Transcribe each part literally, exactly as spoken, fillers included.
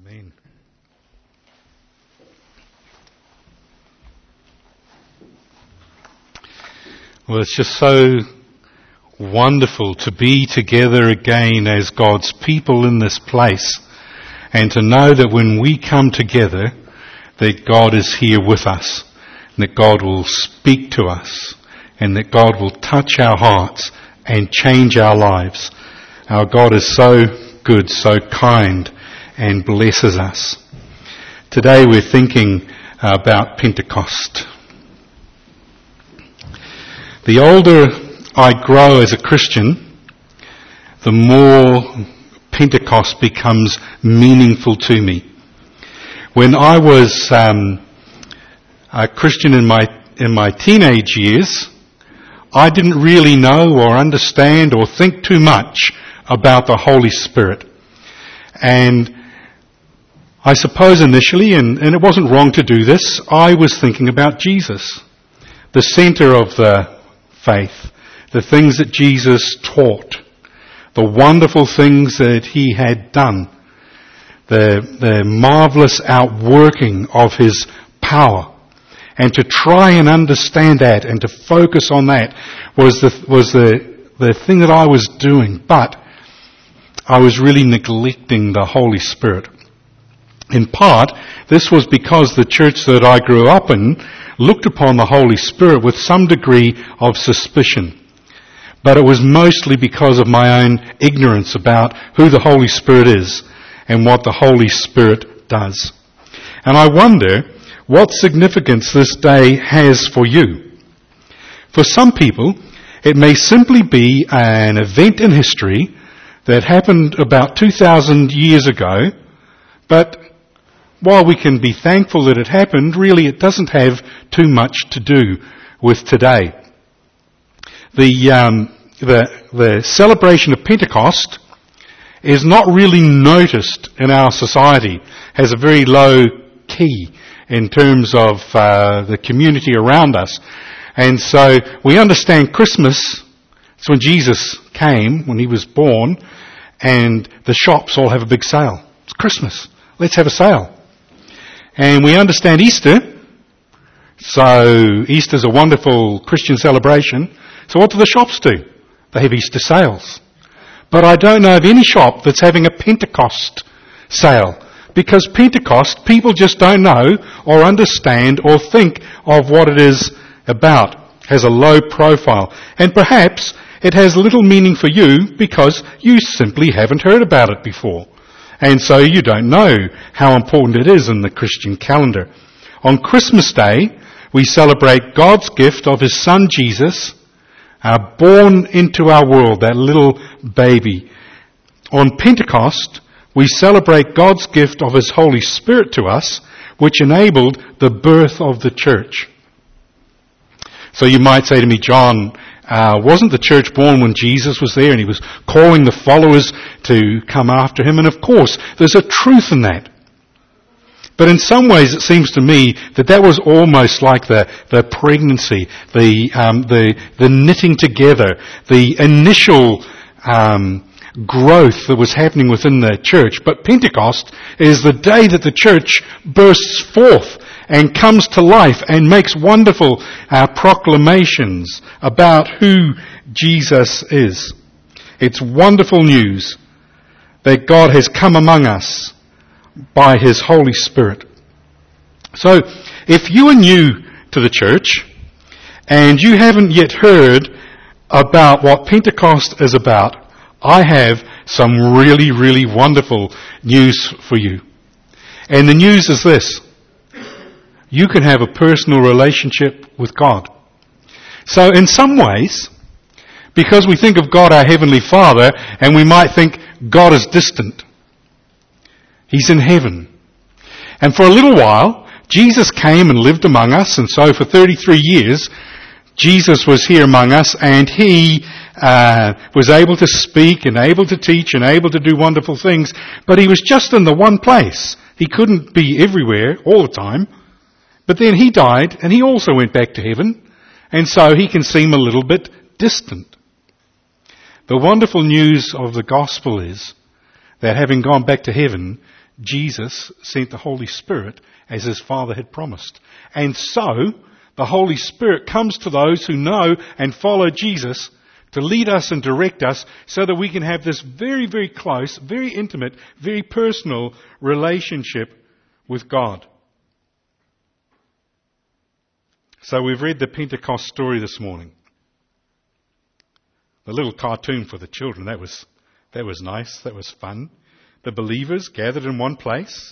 Amen. Well, it's just so wonderful to be together again as God's people in this place, and to know that when we come together, that God is here with us, and that God will speak to us, and that God will touch our hearts and change our lives. Our God is so good, so kind, and blesses us. Today we're thinking about Pentecost. The older I grow as a Christian, the more Pentecost becomes meaningful to me. When I was um, a Christian in my in my teenage years, I didn't really know or understand or think too much about the Holy Spirit. And I suppose initially, and, and it wasn't wrong to do this, I was thinking about Jesus, the centre of the faith, the things that Jesus taught, the wonderful things that he had done, the, the marvellous outworking of his power. And to try and understand that and to focus on that was the, was the, the thing that I was doing. But I was really neglecting the Holy Spirit. In part, this was because the church that I grew up in looked upon the Holy Spirit with some degree of suspicion. But it was mostly because of my own ignorance about who the Holy Spirit is and what the Holy Spirit does. And I wonder what significance this day has for you. For some people, it may simply be an event in history that happened about two thousand years ago, but while we can be thankful that it happened, really it doesn't have too much to do with today. The, um, the, the celebration of Pentecost is not really noticed in our society, has a very low key in terms of uh, the community around us. And so we understand Christmas, it's when Jesus came, when he was born, and the shops all have a big sale. It's Christmas. Let's have a sale. And we understand Easter. So Easter's a wonderful Christian celebration. So what do the shops do? They have Easter sales. But I don't know of any shop that's having a Pentecost sale. Because Pentecost, people just don't know or understand or think of what it is about. It has a low profile. And perhaps it has little meaning for you because you simply haven't heard about it before. And so you don't know how important it is in the Christian calendar. On Christmas Day, we celebrate God's gift of his Son Jesus, uh, born into our world, that little baby. On Pentecost, we celebrate God's gift of his Holy Spirit to us, which enabled the birth of the church. So you might say to me, John, Uh, wasn't the church born when Jesus was there and he was calling the followers to come after him? And of course, there's a truth in that. But in some ways, it seems to me that that was almost like the, the pregnancy, the, um, the, the knitting together, the initial um, growth that was happening within the church. But Pentecost is the day that the church bursts forth and comes to life and makes wonderful uh, proclamations about who Jesus is. It's wonderful news that God has come among us by his Holy Spirit. So, if you are new to the church and you haven't yet heard about what Pentecost is about, I have some really, really wonderful news for you. And the news is this. You can have a personal relationship with God. So in some ways, because we think of God our Heavenly Father, and we might think God is distant. He's in heaven. And for a little while, Jesus came and lived among us, and so for thirty-three years, Jesus was here among us, and he uh, was able to speak, and able to teach, and able to do wonderful things, but he was just in the one place. He couldn't be everywhere all the time. But then he died, and he also went back to heaven, and so he can seem a little bit distant. The wonderful news of the gospel is that having gone back to heaven, Jesus sent the Holy Spirit as his Father had promised. And so, the Holy Spirit comes to those who know and follow Jesus to lead us and direct us so that we can have this very, very close, very intimate, very personal relationship with God. So we've read the Pentecost story this morning. The little cartoon for the children, that was, that was nice, that was fun. The believers gathered in one place.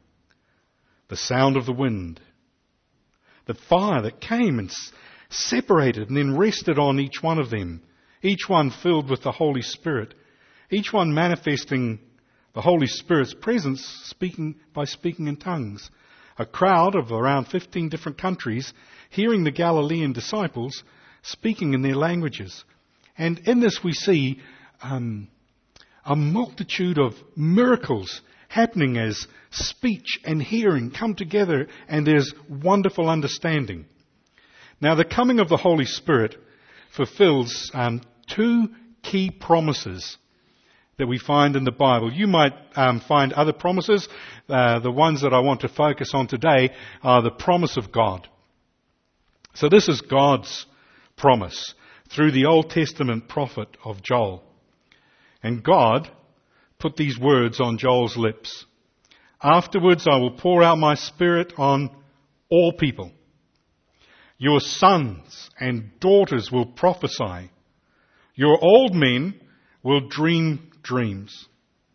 The sound of the wind. The fire that came and separated and then rested on each one of them. Each one filled with the Holy Spirit. Each one manifesting the Holy Spirit's presence speaking by speaking in tongues. A crowd of around fifteen different countries hearing the Galilean disciples speaking in their languages. And in this we see um, a multitude of miracles happening as speech and hearing come together, and there's wonderful understanding. Now, the coming of the Holy Spirit fulfills um, two key promises that we find in the Bible. You might um, find other promises. Uh, the ones that I want to focus on today are the promise of God. So this is God's promise through the Old Testament prophet of Joel. And God put these words on Joel's lips. Afterwards I will pour out my Spirit on all people. Your sons and daughters will prophesy. Your old men will dream dreams.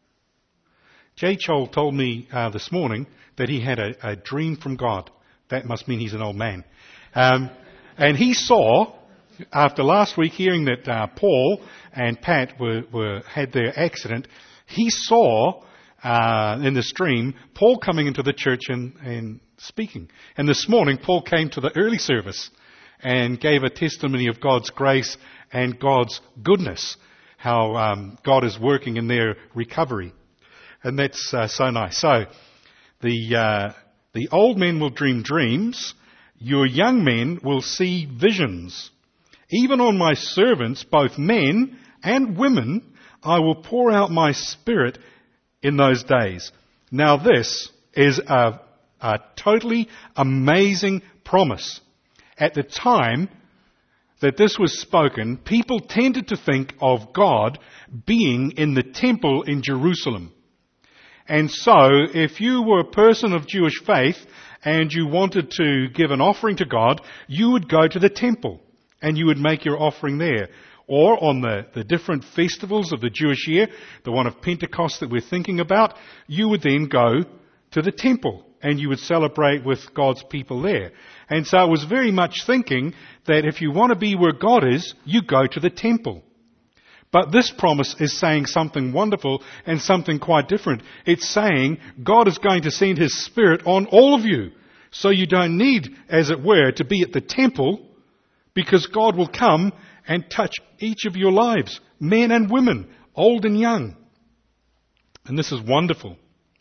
Jay Chol told me uh, this morning that he had a, a dream from God. That must mean he's an old man. Um, and he saw, after last week hearing that uh, Paul and Pat were, were had their accident, he saw uh, in this dream Paul coming into the church and, and speaking. And this morning Paul came to the early service and gave a testimony of God's grace and God's goodness, how um, God is working in their recovery. And that's uh, so nice. So the uh, the old men will dream dreams. Your young men will see visions. Even on my servants, both men and women, I will pour out my Spirit in those days. Now this is a, a totally amazing promise. At the time that this was spoken, people tended to think of God being in the temple in Jerusalem. And so, if you were a person of Jewish faith and you wanted to give an offering to God, you would go to the temple and you would make your offering there. Or on the, the different festivals of the Jewish year, the one of Pentecost that we're thinking about, you would then go to the temple and you would celebrate with God's people there. And so it was very much thinking that if you want to be where God is, you go to the temple. But this promise is saying something wonderful and something quite different. It's saying God is going to send His Spirit on all of you. So you don't need, as it were, to be at the temple, because God will come and touch each of your lives, men and women, old and young. And this is wonderful.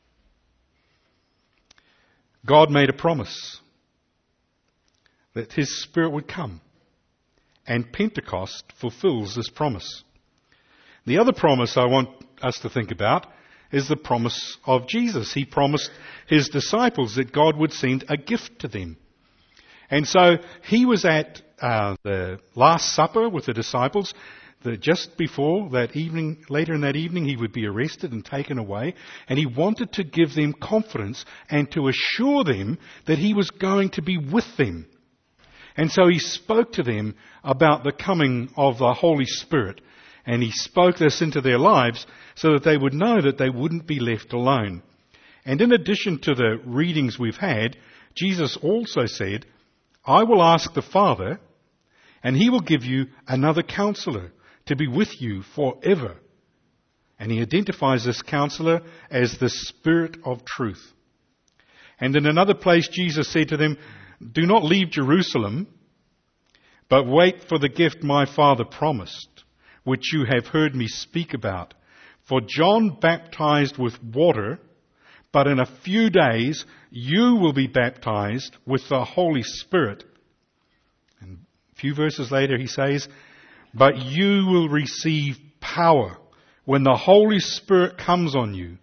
God made a promise that His Spirit would come. And Pentecost fulfills this promise. The other promise I want us to think about is the promise of Jesus. He promised His disciples that God would send a gift to them. And so He was at uh, the Last Supper with the disciples. The, just before that evening, later in that evening, He would be arrested and taken away. And He wanted to give them confidence and to assure them that He was going to be with them. And so He spoke to them about the coming of the Holy Spirit. And He spoke this into their lives so that they would know that they wouldn't be left alone. And in addition to the readings we've had, Jesus also said, I will ask the Father, and He will give you another counselor to be with you forever. And He identifies this counselor as the Spirit of truth. And in another place, Jesus said to them, do not leave Jerusalem, but wait for the gift my Father promised, which you have heard me speak about. For John baptized with water, but in a few days you will be baptized with the Holy Spirit. And a few verses later he says, but you will receive power when the Holy Spirit comes on you,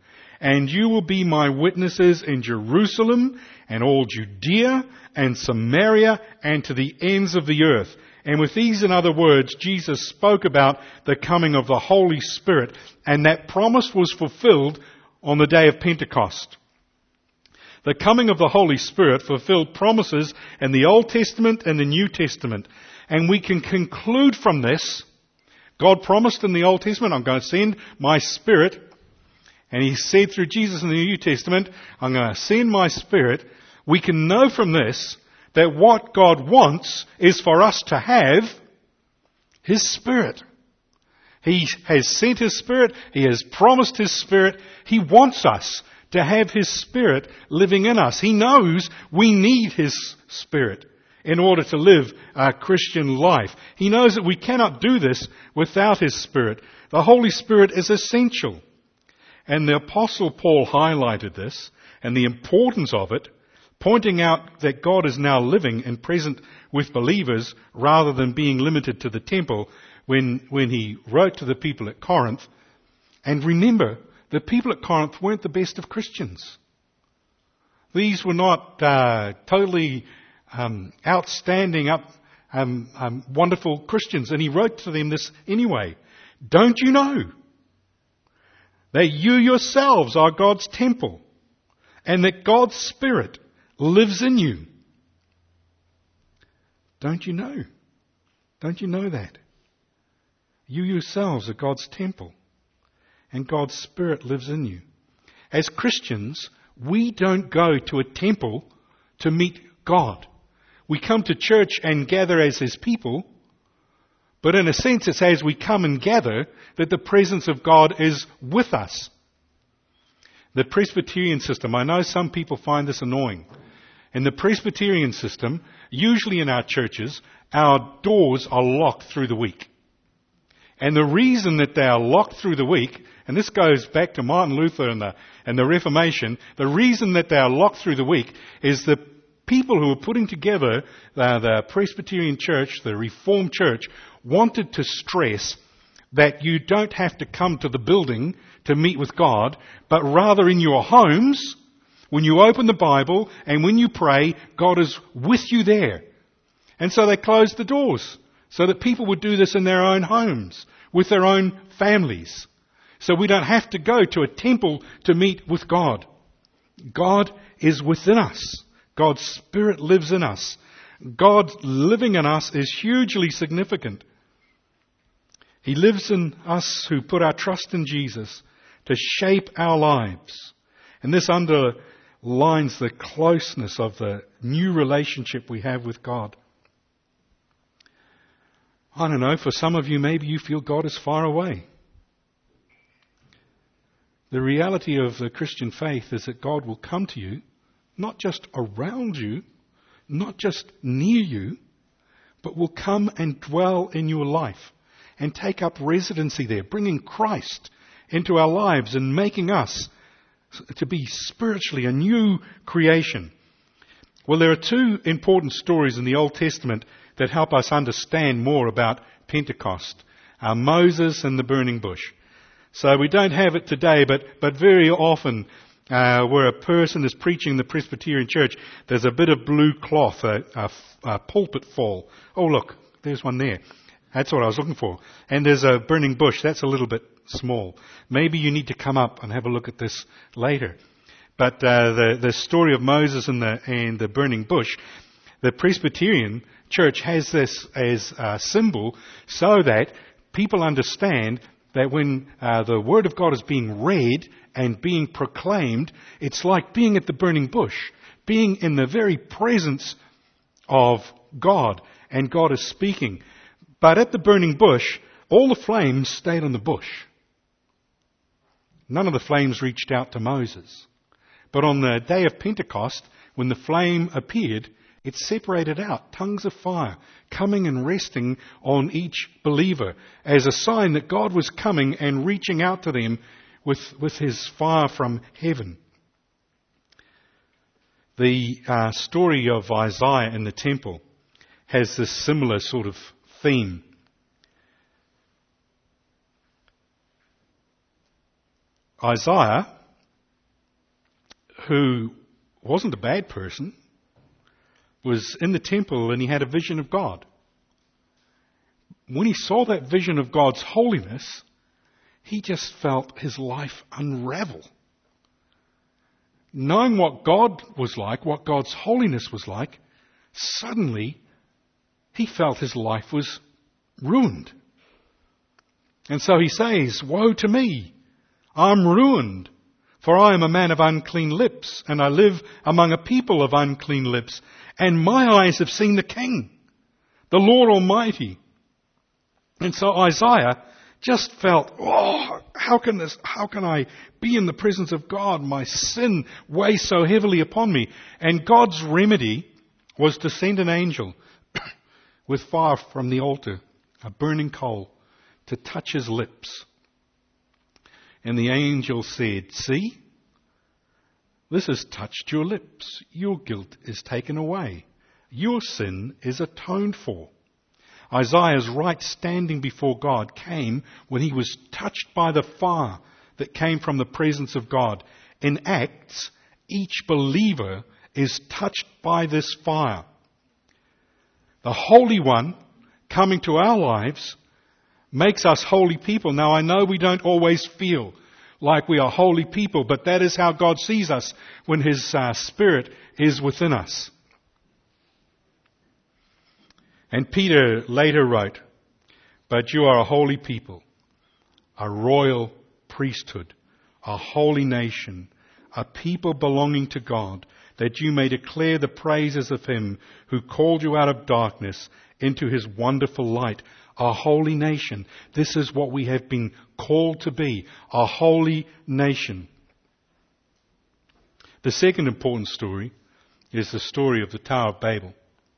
And you will be my witnesses in Jerusalem and all Judea and Samaria and to the ends of the earth. And with these and other words, Jesus spoke about the coming of the Holy Spirit, and that promise was fulfilled on the day of Pentecost. The coming of the Holy Spirit fulfilled promises in the Old Testament and the New Testament. And we can conclude from this, God promised in the Old Testament, I'm going to send my Spirit. And He said through Jesus in the New Testament, I'm going to send my Spirit. We can know from this that what God wants is for us to have His Spirit. He has sent His Spirit. He has promised His Spirit. He wants us to have His Spirit living in us. He knows we need His Spirit in order to live a Christian life. He knows that we cannot do this without His Spirit. The Holy Spirit is essential. And the Apostle Paul highlighted this and the importance of it, pointing out that God is now living and present with believers rather than being limited to the temple when, when he wrote to the people at Corinth. And remember, the people at Corinth weren't the best of Christians. These were not uh, totally um, outstanding, up, um, um, wonderful Christians. And he wrote to them this anyway. Don't you know that you yourselves are God's temple, and that God's Spirit lives in you? Don't you know? Don't you know that? You yourselves are God's temple, and God's Spirit lives in you. As Christians, we don't go to a temple to meet God. We come to church and gather as His people, but in a sense, it's as we come and gather that the presence of God is with us. The Presbyterian system, I know some people find this annoying. In the Presbyterian system, usually in our churches, our doors are locked through the week. And the reason that they are locked through the week, and this goes back to Martin Luther and the, and the Reformation, the reason that they are locked through the week is the people who were putting together uh, the Presbyterian church, the Reformed church, wanted to stress that you don't have to come to the building to meet with God, but rather in your homes, when you open the Bible and when you pray, God is with you there. And so they closed the doors so that people would do this in their own homes, with their own families. So we don't have to go to a temple to meet with God. God is within us. God's Spirit lives in us. God living in us is hugely significant. He lives in us who put our trust in Jesus to shape our lives. And this underlines the closeness of the new relationship we have with God. I don't know, for some of you, maybe you feel God is far away. The reality of the Christian faith is that God will come to you, not just around you, not just near you, but will come and dwell in your life and take up residency there, bringing Christ into our lives and making us to be spiritually a new creation. Well, there are two important stories in the Old Testament that help us understand more about Pentecost. Uh, Moses and the burning bush. So we don't have it today, but, but very often uh, where a person is preaching in the Presbyterian church, there's a bit of blue cloth, a, a, a pulpit fall. Oh, look, there's one there. That's what I was looking for. And there's a burning bush. That's a little bit small. Maybe you need to come up and have a look at this later. But uh, the, the story of Moses and the, and the burning bush, the Presbyterian church has this as a symbol so that people understand that when uh, the Word of God is being read and being proclaimed, it's like being at the burning bush, being in the very presence of God, and God is speaking. But at the burning bush, all the flames stayed on the bush. None of the flames reached out to Moses. But on the day of Pentecost, when the flame appeared, it separated out tongues of fire, coming and resting on each believer as a sign that God was coming and reaching out to them with, with His fire from heaven. The uh, story of Isaiah in the temple has this similar sort of theme. Isaiah who wasn't a bad person, was in the temple and he had a vision of God. When he saw that vision of God's holiness, he just felt his life unravel. Knowing what God was like, what God's holiness was like, suddenly he felt his life was ruined. And so he says, "Woe to me! I'm ruined, for I am a man of unclean lips, and I live among a people of unclean lips, and my eyes have seen the King, the Lord Almighty." And so Isaiah just felt, oh, how can this, how can I be in the presence of God? My sin weighs so heavily upon me. And God's remedy was to send an angel with fire from the altar, a burning coal, to touch his lips. And the angel said, "See, this has touched your lips. Your guilt is taken away. Your sin is atoned for." Isaiah's right standing before God came when he was touched by the fire that came from the presence of God. In Acts, each believer is touched by this fire. The Holy One coming to our lives makes us holy people. Now, I know we don't always feel like we are holy people, but that is how God sees us when His uh, Spirit is within us. And Peter later wrote, "But you are a holy people, a royal priesthood, a holy nation, a people belonging to God, that you may declare the praises of Him who called you out of darkness into His wonderful light." A holy nation. This is what we have been called to be, a holy nation. The second important story is the story of the Tower of Babel.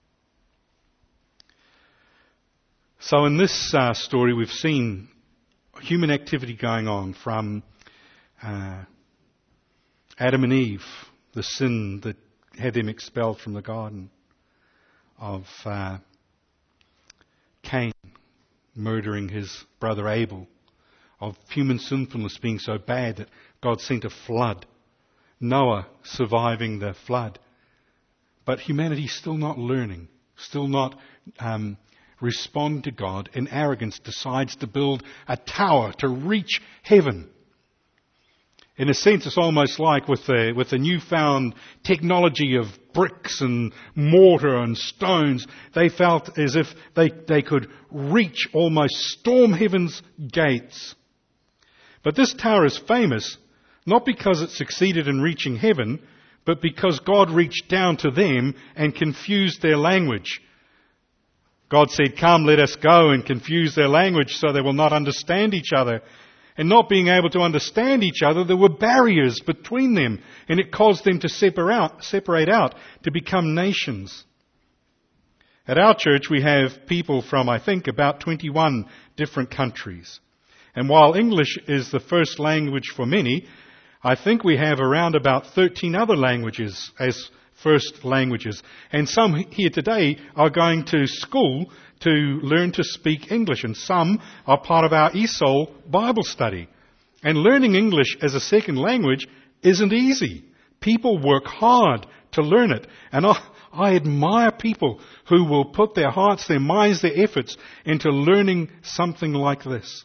So in this uh, story, we've seen human activity going on from uh, Adam and Eve, the sin that had them expelled from the garden, of uh, Cain murdering his brother Abel, of human sinfulness being so bad that God sent a flood, Noah surviving the flood. But humanity's still not learning, still not um, responding to God. In arrogance, decides to build a tower to reach heaven. In a sense, it's almost like with the, with the newfound technology of bricks and mortar and stones, they felt as if they, they could reach, almost storm heaven's gates. But this tower is famous, not because it succeeded in reaching heaven, but because God reached down to them and confused their language. God said, "Come, let us go," and confuse their language so they will not understand each other. And not being able to understand each other, there were barriers between them, and it caused them to separate out, separate out to become nations. At our church, we have people from, I think, about twenty-one different countries. And while English is the first language for many, I think we have around about thirteen other languages as first languages. And some here today are going to school to learn to speak English, and some are part of our E S O L Bible study. And learning English as a second language isn't easy. People work hard to learn it. And I, I admire people who will put their hearts, their minds, their efforts into learning something like this.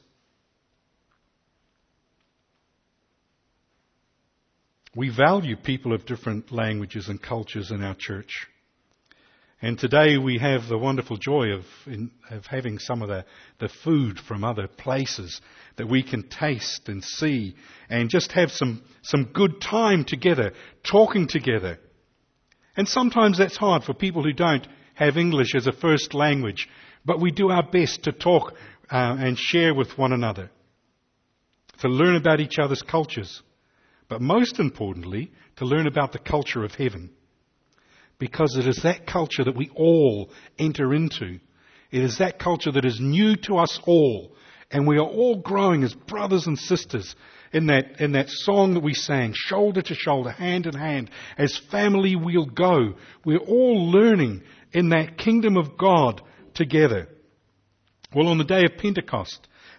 We value people of different languages and cultures in our church. And today we have the wonderful joy of, in, of having some of the, the food from other places that we can taste and see and just have some, some good time together, talking together. And sometimes that's hard for people who don't have English as a first language, but we do our best to talk uh, and share with one another, to learn about each other's cultures, but most importantly, to learn about the culture of heaven. Because it is that culture that we all enter into. It is that culture that is new to us all. And we are all growing as brothers and sisters in that, in that song that we sang, shoulder to shoulder, hand in hand. As family we'll go. We're all learning in that kingdom of God together. Well, on the day of Pentecost,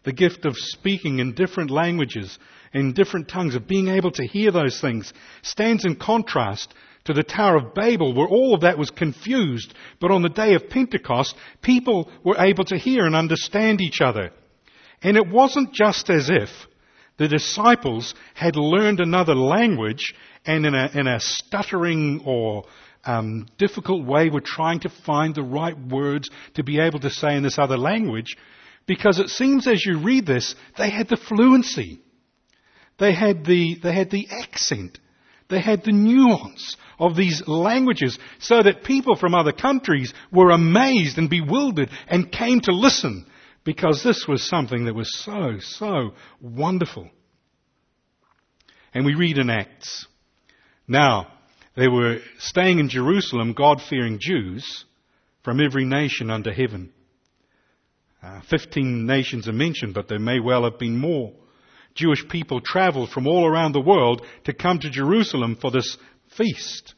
The gift of speaking in different languages, in different tongues, of being able to hear those things, stands in contrast to the Tower of Babel, where all of that was confused. But on the day of Pentecost, people were able to hear and understand each other. And it wasn't just as if the disciples had learned another language and in a, in a stuttering or um, difficult way were trying to find the right words to be able to say in this other language. Because it seems as you read this, they had the fluency. They had the, they had the accent. They had the nuance of these languages so that people from other countries were amazed and bewildered and came to listen because this was something that was so, so wonderful. And we read in Acts. Now, they were staying in Jerusalem, God-fearing Jews from every nation under heaven. Uh, Fifteen nations are mentioned, but there may well have been more. Jewish people travelled from all around the world to come to Jerusalem for this feast.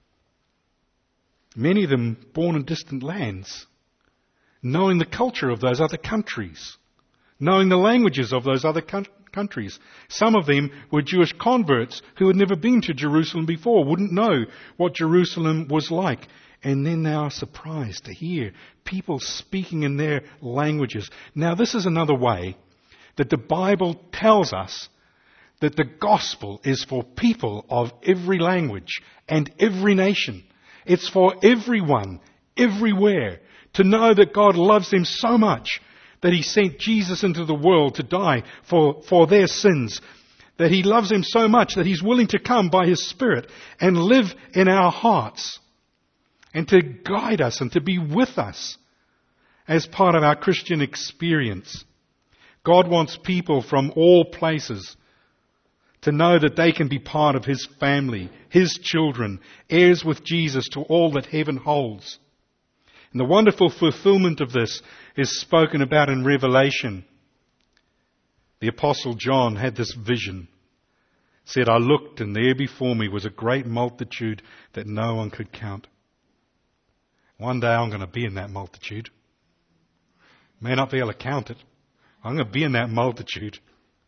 Many of them born in distant lands, knowing the culture of those other countries, knowing the languages of those other countries. countries. Some of them were Jewish converts who had never been to Jerusalem before, wouldn't know what Jerusalem was like. And then they are surprised to hear people speaking in their languages. Now, this is another way that the Bible tells us that the gospel is for people of every language and every nation. It's for everyone, everywhere, to know that God loves them so much that He sent Jesus into the world to die for, for their sins. That He loves them so much that He's willing to come by His Spirit and live in our hearts and to guide us and to be with us as part of our Christian experience. God wants people from all places to know that they can be part of His family, His children, heirs with Jesus to all that heaven holds. And the wonderful fulfillment of this is spoken about in Revelation. The Apostle John had this vision. Said, I looked and there before me was a great multitude that no one could count. One day I'm going to be in that multitude. May not be able to count it. I'm going to be in that multitude.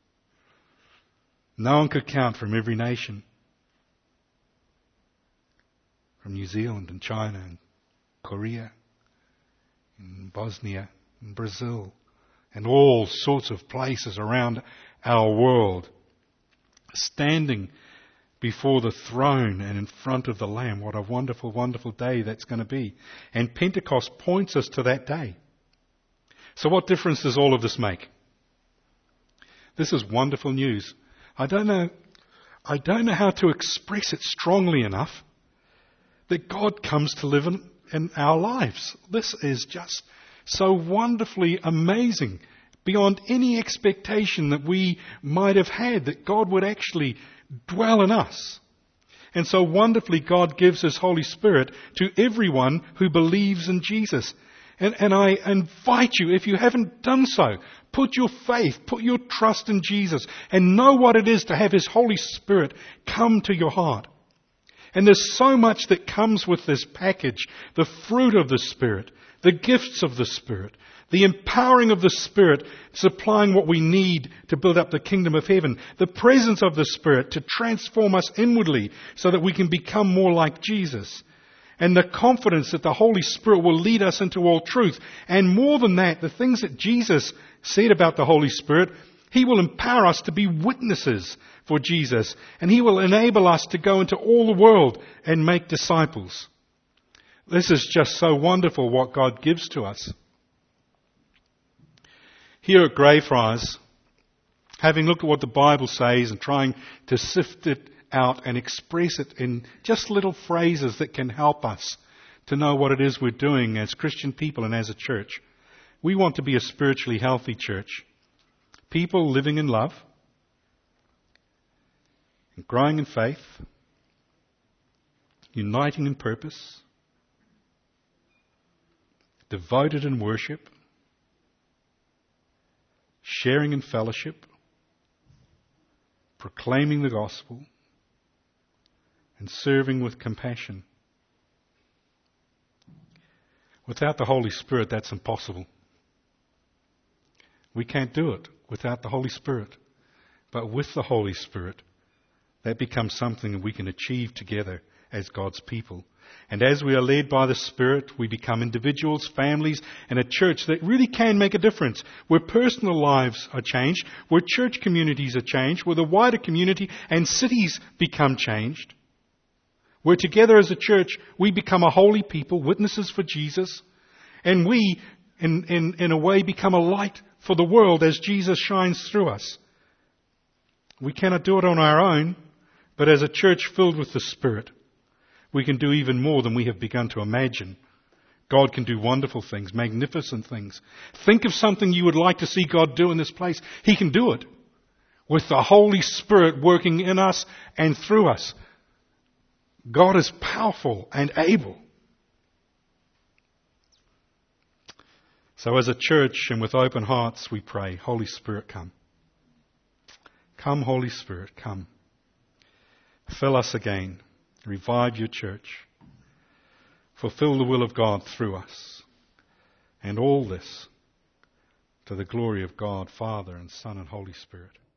No one could count from every nation. From New Zealand and China and Korea, in Bosnia, in Brazil, and all sorts of places around our world, standing before the throne and in front of the Lamb. What a wonderful, wonderful day that's going to be. And Pentecost points us to that day. So what difference does all of this make? This is wonderful news. I don't know, I don't know how to express it strongly enough that God comes to live in in our lives. This is just so wonderfully amazing, beyond any expectation that we might have had, that God would actually dwell in us. And so wonderfully God gives His Holy Spirit to everyone who believes in Jesus. And, and I invite you, if you haven't done so, put your faith, put your trust in Jesus and know what it is to have His Holy Spirit come to your heart. And there's so much that comes with this package. The fruit of the Spirit, the gifts of the Spirit, the empowering of the Spirit, supplying what we need to build up the kingdom of heaven, the presence of the Spirit to transform us inwardly so that we can become more like Jesus, and the confidence that the Holy Spirit will lead us into all truth. And more than that, the things that Jesus said about the Holy Spirit, He will empower us to be witnesses for Jesus. And He will enable us to go into all the world and make disciples. This is just so wonderful what God gives to us. Here at Greyfriars, having looked at what the Bible says and trying to sift it out and express it in just little phrases that can help us to know what it is we're doing as Christian people and as a church. We want to be a spiritually healthy church. People living in love and growing in faith, uniting in purpose, devoted in worship, sharing in fellowship, proclaiming the gospel, and serving with compassion. Without the Holy Spirit, that's impossible. We can't do it without the Holy Spirit. But with the Holy Spirit, that becomes something that we can achieve together as God's people. And as we are led by the Spirit, we become individuals, families, and a church that really can make a difference, where personal lives are changed, where church communities are changed, where the wider community and cities become changed, where together as a church we become a holy people, witnesses for Jesus, and we, in, in, in a way, become a light for the world as Jesus shines through us. We cannot do it on our own, but as a church filled with the Spirit, we can do even more than we have begun to imagine. God can do wonderful things, magnificent things. Think of something you would like to see God do in this place. He can do it with the Holy Spirit working in us and through us. God is powerful and able. So as a church and with open hearts, we pray, Holy Spirit, come. Come, Holy Spirit, come. Fill us again. Revive your church. Fulfill the will of God through us. And all this to the glory of God, Father and Son and Holy Spirit.